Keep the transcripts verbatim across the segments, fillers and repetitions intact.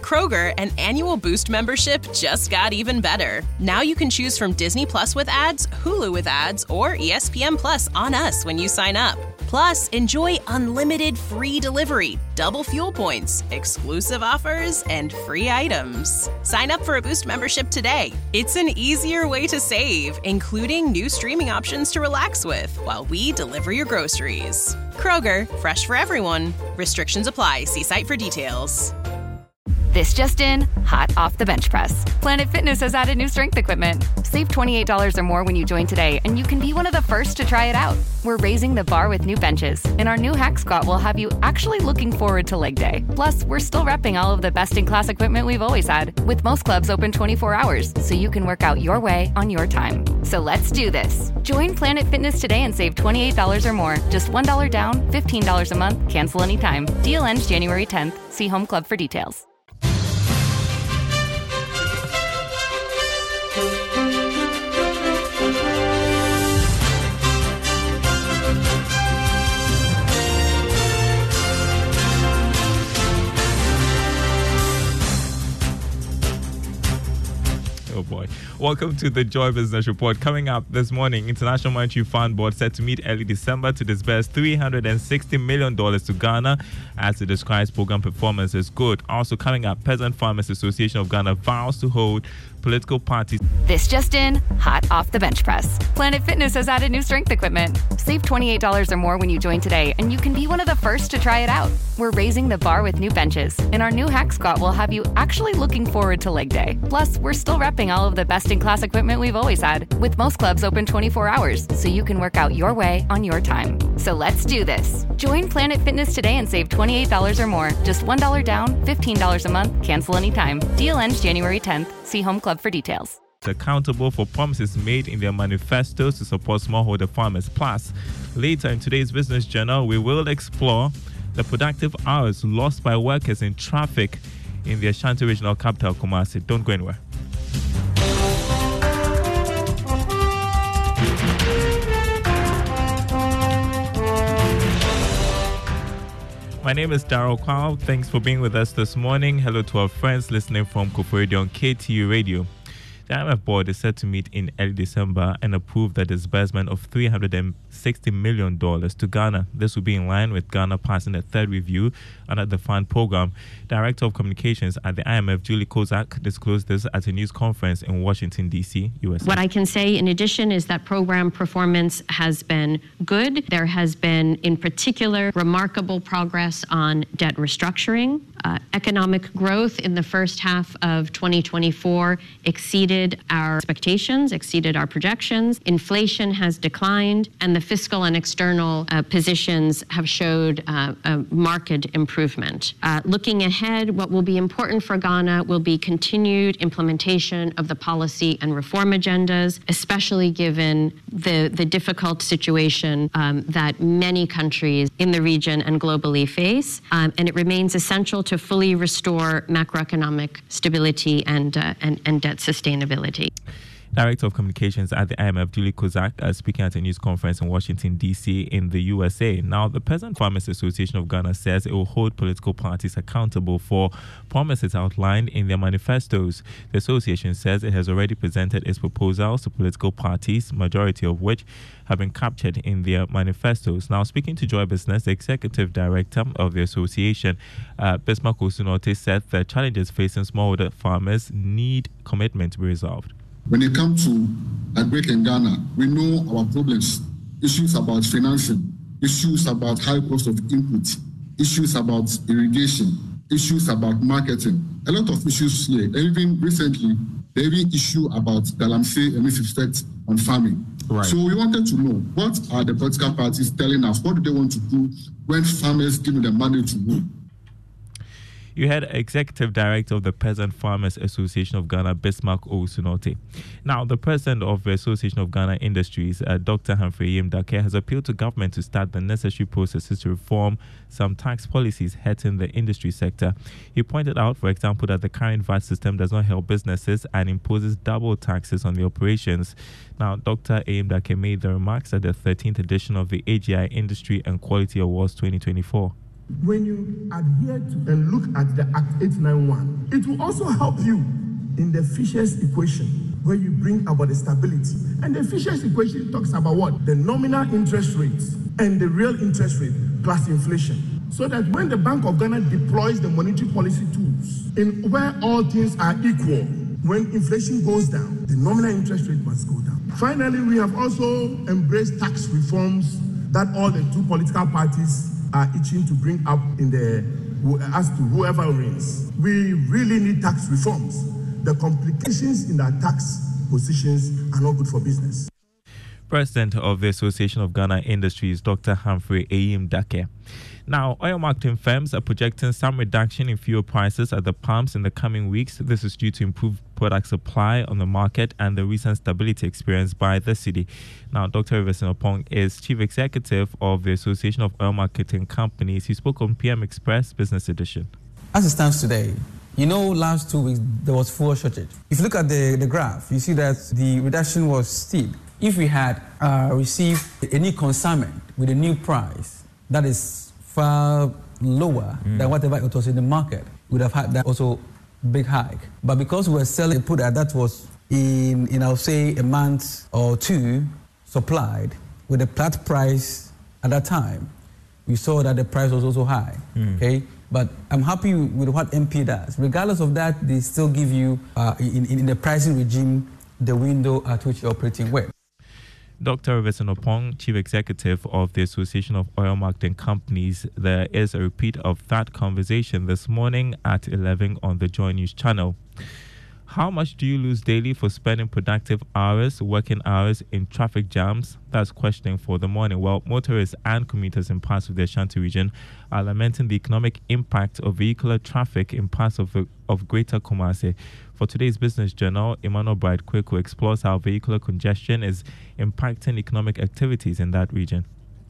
Kroger, an annual Boost membership just got even better. Now you can choose from Disney Plus with ads, Hulu with ads, or E S P N Plus on us when you sign up. Plus, enjoy unlimited free delivery, double fuel points, exclusive offers, and free items. Sign up for a Boost membership today. It's an easier way to save, including new streaming options to relax with while we deliver your groceries. Kroger, fresh for everyone. Restrictions apply. See site for details. This just in, hot off the bench press. Planet Fitness has added new strength equipment. Save twenty-eight dollars or more when you join today, and you can be one of the first to try it out. We're raising the bar with new benches, and our new hack squat will have you actually looking forward to leg day. Plus, we're still repping all of the best-in-class equipment we've always had, with most clubs open twenty-four hours, so you can work out your way on your time. So let's do this. Join Planet Fitness today and save twenty-eight dollars or more. Just one dollar down, fifteen dollars a month, cancel anytime. Deal ends January tenth. See Home Club for details. Oh boy. Welcome to the Joy Business Report. Coming up this morning, International Monetary Fund Board set to meet early December to disburse three hundred sixty million dollars to Ghana as it describes program performance as good. Also coming up, Peasant Farmers Association of Ghana vows to hold political parties. This just in, hot off the bench press. Planet Fitness has added new strength equipment. Save twenty-eight dollars or more when you join today, and you can be one of the first to try it out. We're raising the bar with new benches, and our new hack squat will have you actually looking forward to leg day. Plus, we're still repping all of the best-in-class equipment we've always had, with most clubs open twenty-four hours, so you can work out your way on your time. So let's do this. Join Planet Fitness today and save twenty-eight dollars or more. Just one dollar down, fifteen dollars a month, cancel anytime. Deal ends January tenth. See Home Club for details. Accountable for promises made in their manifestos to support smallholder farmers. Plus, later in today's Business Journal, we will explore the productive hours lost by workers in traffic in the Ashanti Regional Capital, Kumasi. Don't go anywhere. My name is Darryl Kwao. Thanks for being with us this morning. Hello to our friends listening from Koforidua on K T U Radio. The I M F board is set to meet in early December and approve the disbursement of three hundred sixty million dollars to Ghana. This will be in line with Ghana passing a third review under the fund program. Director of Communications at the I M F, Julie Kozak, disclosed this at a news conference in Washington, D C, U S A. What I can say in addition is that program performance has been good. There has been, in particular, remarkable progress on debt restructuring. Uh, economic growth in the first half of twenty twenty-four exceeded our expectations, exceeded our projections. Inflation has declined, and the fiscal and external uh, positions have showed uh, a marked improvement. Uh, looking ahead, what will be important for Ghana will be continued implementation of the policy and reform agendas, especially given the, the difficult situation um, that many countries in the region and globally face. Um, and it remains essential to fully restore macroeconomic stability and, uh, and, and debt sustainability. Director of Communications at the I M F, Julie Kozak, uh, speaking at a news conference in Washington, D C in the U S A. Now, the Peasant Farmers Association of Ghana says it will hold political parties accountable for promises outlined in their manifestos. The association says it has already presented its proposals to political parties, majority of which have been captured in their manifestos. Now, speaking to Joy Business, the executive director of the association, uh, Bismarck Osunote, said the challenges facing smallholder farmers need commitment to be resolved. When it comes to agric in Ghana, we know our problems, issues about financing, issues about high cost of input, issues about irrigation, issues about marketing, a lot of issues here. And even recently, the even issue about galamsey and its effect on farming. Right. So we wanted to know, what are the political parties telling us? What do they want to do when farmers give them the money to rule? You had Executive Director of the Peasant Farmers Association of Ghana, Bismarck Osunote. Now, the President of the Association of Ghana Industries, uh, Doctor Humphrey Yim-Dake, has appealed to government to start the necessary processes to reform some tax policies hurting the industry sector. He pointed out, for example, that the current V A T system does not help businesses and imposes double taxes on the operations. Now, Doctor Yim-Dake made the remarks at the thirteenth edition of the A G I Industry and Quality Awards twenty twenty-four. When you adhere to and look at the Act eight ninety-one, it will also help you in the Fisher's equation, where you bring about the stability. And the Fisher's equation talks about what? The nominal interest rate and the real interest rate plus inflation. So that when the Bank of Ghana deploys the monetary policy tools in where all things are equal, when inflation goes down, the nominal interest rate must go down. Finally, we have also embraced tax reforms that all the two political parties are itching to bring up in the as to whoever reigns. We really need tax reforms. The complications in our tax positions are not good for business. President of the Association of Ghana Industries, Doctor Humphrey Eyim Dake. Now, oil marketing firms are projecting some reduction in fuel prices at the pumps in the coming weeks. This is due to improved product supply on the market and the recent stability experienced by the city. Now, Doctor Iverson Opong is Chief Executive of the Association of Oil Marketing Companies. He spoke on P M Express Business Edition. As it stands today, you know, last two weeks there was fuel shortage. If you look at the, the graph, you see that the reduction was steep. If we had uh, received a new consignment with a new price that is far lower mm. than whatever it was in the market, we would have had that also big hike. But because we were selling a product that was in, in I'll say, a month or two supplied with a flat price at that time, we saw that the price was also high. Mm. Okay, but I'm happy with what M P does. Regardless of that, they still give you uh, in, in the pricing regime the window at which you're operating with. Doctor Iverson Opong, Chief Executive of the Association of Oil Marketing Companies. There is a repeat of that conversation this morning at eleven on the Joy News channel. How much do you lose daily for spending productive hours, working hours in traffic jams? That's questioning for the morning. Well, motorists and commuters in parts of the Ashanti region are lamenting the economic impact of vehicular traffic in parts of, of Greater Kumasi. For today's Business Journal, Emmanuel Bright Kweku explores how vehicular congestion is impacting economic activities in that region.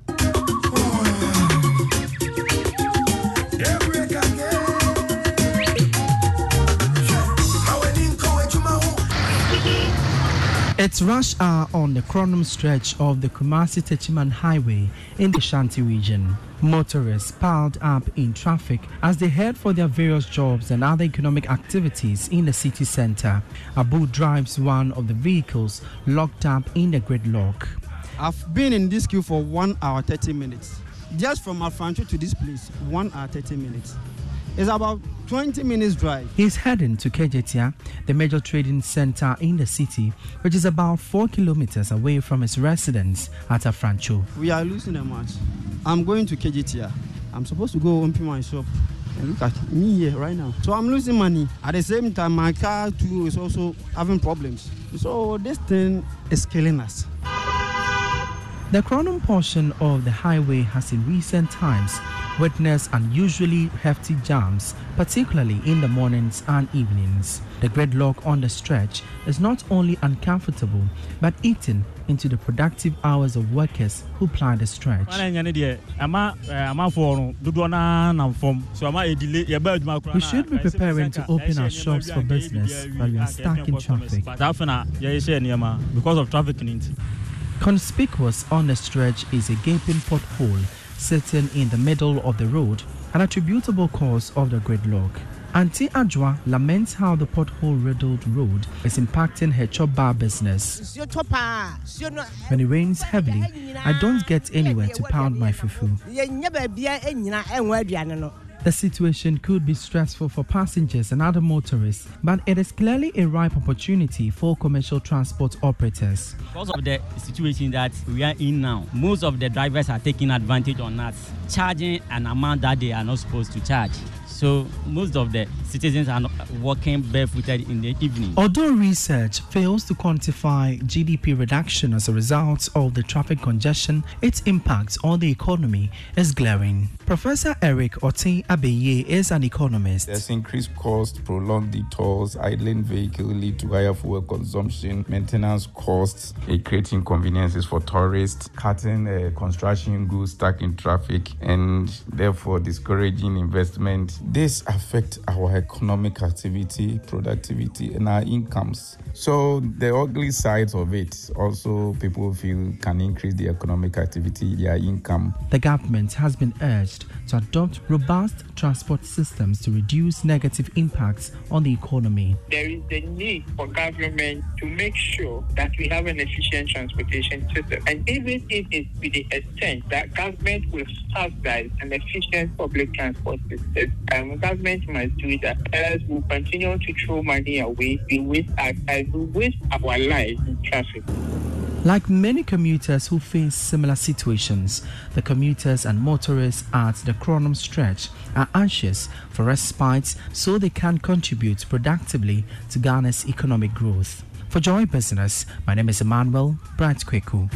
It's rush hour on the Chronom stretch of the Kumasi-Techiman Highway in the Ashanti region. Motorists piled up in traffic as they head for their various jobs and other economic activities in the city center. Abu drives one of the vehicles locked up in the gridlock. I've been in this queue for one hour thirty minutes. Just from Afrancho to this place, one hour thirty minutes. It's about twenty minutes drive. He's heading to Kejetia, the major trading center in the city, which is about four kilometers away from his residence at Afrancho. We are losing a match. I'm going to Kejetia. I'm supposed to go open my shop. And look at me here right now. So I'm losing money. At the same time, my car too is also having problems. So this thing is killing us. The Chronom portion of the highway has in recent times witnessed unusually hefty jams, particularly in the mornings and evenings. The gridlock on the stretch is not only uncomfortable, but eating into the productive hours of workers who ply the stretch. We should be preparing to open our shops for business, but we are stuck in traffic. Because of traffic. Conspicuous on the stretch is a gaping pothole sitting in the middle of the road, an attributable cause of the gridlock. Auntie Adwa laments how the pothole-riddled road is impacting her chop bar business. When it rains heavily, I don't get anywhere to pound my fufu. The situation could be stressful for passengers and other motorists, but it is clearly a ripe opportunity for commercial transport operators. Because of the situation that we are in now, most of the drivers are taking advantage on us, charging an amount that they are not supposed to charge. So most of the citizens are not walking barefooted in the evening. Although research fails to quantify G D P reduction as a result of the traffic congestion, its impact on the economy is glaring. Professor Eric Otin Abeye is an economist. There's increased cost, prolonged detours, idling vehicles lead to higher fuel consumption, maintenance costs, uh, creating inconveniences for tourists, cutting uh, construction goods stuck in traffic, and therefore discouraging investment This affects our economic activity, productivity, and our incomes. So the ugly sides of it also people feel can increase the economic activity, their income. The government has been urged to adopt robust transport systems to reduce negative impacts on the economy. There is the need for government to make sure that we have an efficient transportation system. And even if it's to the extent that government will subsidize an efficient public transport system, um, government must do that. Else we'll continue to throw money away, we waste our time, we waste our lives in traffic. Like many commuters who face similar situations, the commuters and motorists at the Cronum stretch are anxious for respite so they can contribute productively to Ghana's economic growth. For Joy Business, my name is Emmanuel Bright Kweku.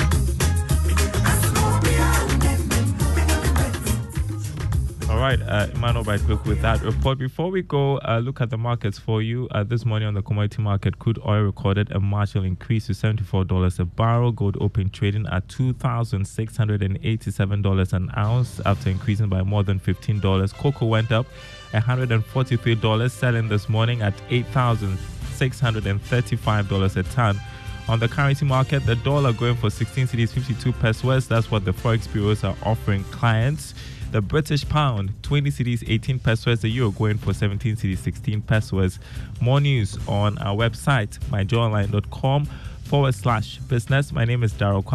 All right, uh, Emmanuel Bright Kweku with that report. Before we go, uh, look at the markets for you. Uh, this morning on the commodity market, crude oil recorded a marginal increase to seventy-four dollars a barrel. Gold opened trading at two thousand six hundred eighty-seven dollars an ounce after increasing by more than fifteen dollars. Cocoa went up one hundred forty-three dollars, selling this morning at eight thousand six hundred thirty-five dollars a ton. On the currency market, the dollar going for sixteen cedis fifty-two pesos. That's what the forex bureaus are offering clients. The British pound, twenty cedis eighteen pesos. The euro going for seventeen cedis sixteen pesos. More news on our website, my joy online dot com forward slash business. My name is Daryl Kwame.